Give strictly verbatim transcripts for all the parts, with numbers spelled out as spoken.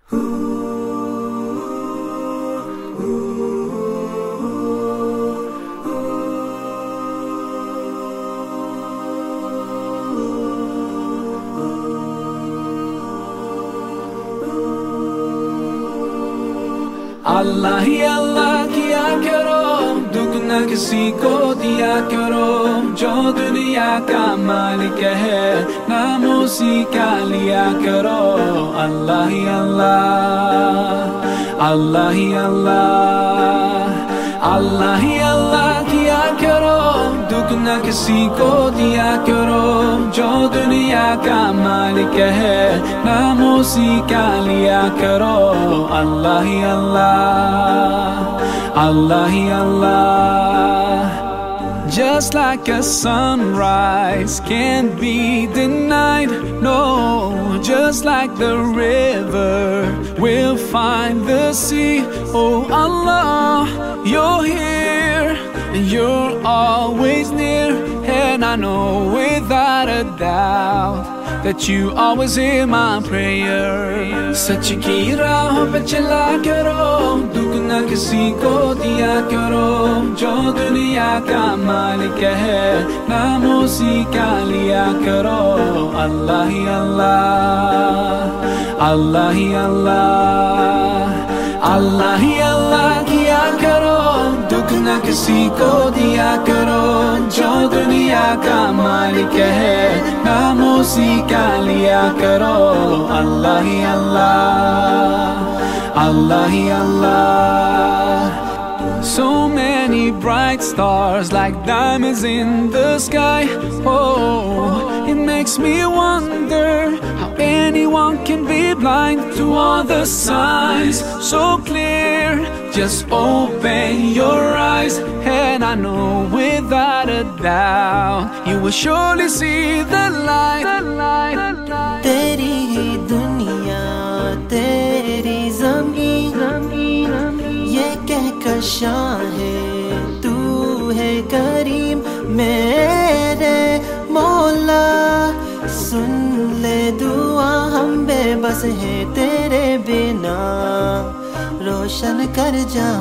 अल्लाह ही अल्लाह किया करो, दुख न किसी को दिया करो। जो दुनिया का मालिक है, नाम उसी का लिया करो। अल्लाह ही अल्लाह, अल्लाह ही अल्लाह, अल्लाह ही अल्लाह किया करो, दुख न किसी को दिया करो। जो दुनिया का मालिक है, नाम उसी का लिया करो। अल्लाह ही अल्लाह, अल्लाह ही अल्लाह। Just like a sunrise can't be denied, no. Just like the river will find the sea. Oh Allah, you're here and you're always near. And I know without a doubt that you always hear my prayer. सच की राहों पे चला करो, दुख न किसी को दिया करो। जो दुनिया का मालिक है, नाम उसी का लिया करो। अल्लाह ही अल्लाह, अल्लाह ही अल्लाह, अल्लाह ही अल्लाह किया करो, दुख न किसी को दिया करो। जो दुनिया का मालिक है, नाम उसी का लिया करो। अल्लाह ही अल्लाह, अल्लाह ही अल्लाह। So many bright stars like diamonds in the sky. Oh, it makes me wonder how anyone can be blind to all the signs so clear. Just open your eyes and I know without a doubt you will surely see the light, the light, the light. तेरी ही दुनिया, तेरी ज़मीन, ये कहकर शाहे तू है करीम। मेरे मौला सुन ले दुआ, हम बेबस हैं तेरे बिना, रोशन कर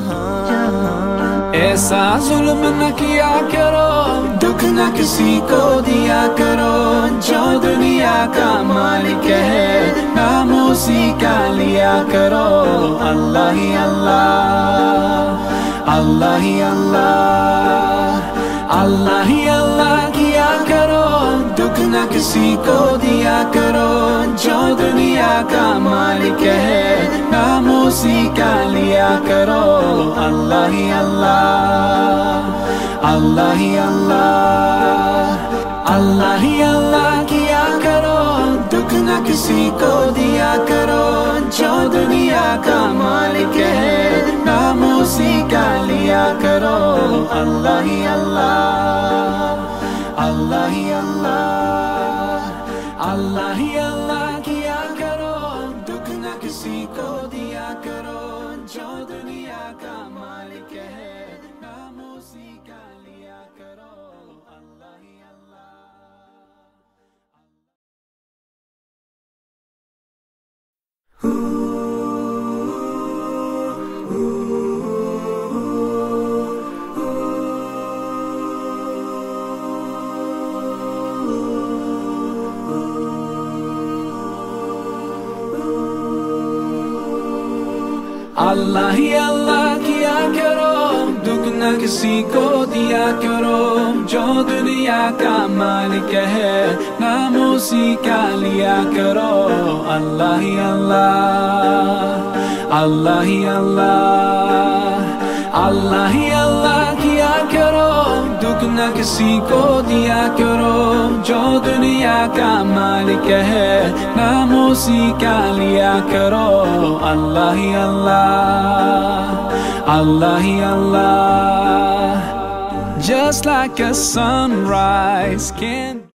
जहां। ऐसा जुल्म न किया करो, दुख न किसी को दिया करो। जो दुनिया का मालिक है, नाम उसी का लिया करो। अल्लाह ही अल्लाह, अल्लाह ही अल्लाह, अल्लाह ही अल्लाह किया करो, दुख न किसी को दिया करो। जो दुनिया का मालिक है, नाम उसी का लिया करो। अल्लाह ही अल्लाह, अल्लाह ही अल्लाह, अल्लाह ही अल्लाह किया करो, दुख न किसी को दिया करो। जो दुनिया का मालिक है, नाम उसी का लिया करो। अल्लाह ही अल्लाह, अल्लाह ही अल्लाह, अल्लाह ही अल्लाह किया करो, दुख न किसी को दिया करो। जो दुनिया का मालिक है, नाम उसी का लिया करो। अल्लाह ही अल्लाह। अल्लाह ही अल्लाह किया करो, दुख न किसी को दिया करो। जो दुनिया का मालिक है, नाम उसी का लिया करो। अल्लाह ही अल्लाह, अल्लाह ही अल्लाह, अल्लाह ही अल्लाह किया करो, दुख न किसी को दिया करो। जो दुनिया का मालिक है, नाम उसी का लिया करो। अल्लाह ही अल्लाह, अल्लाह ही अल्लाह। Just like a sunrise can't